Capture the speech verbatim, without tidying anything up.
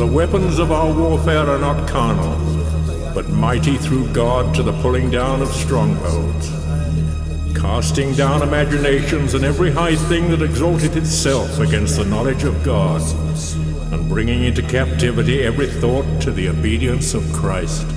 the weapons of our warfare are not carnal, but mighty through God to the pulling down of strongholds, casting down imaginations and every high thing that exalteth itself against the knowledge of God, and bringing into captivity every thought to the obedience of Christ,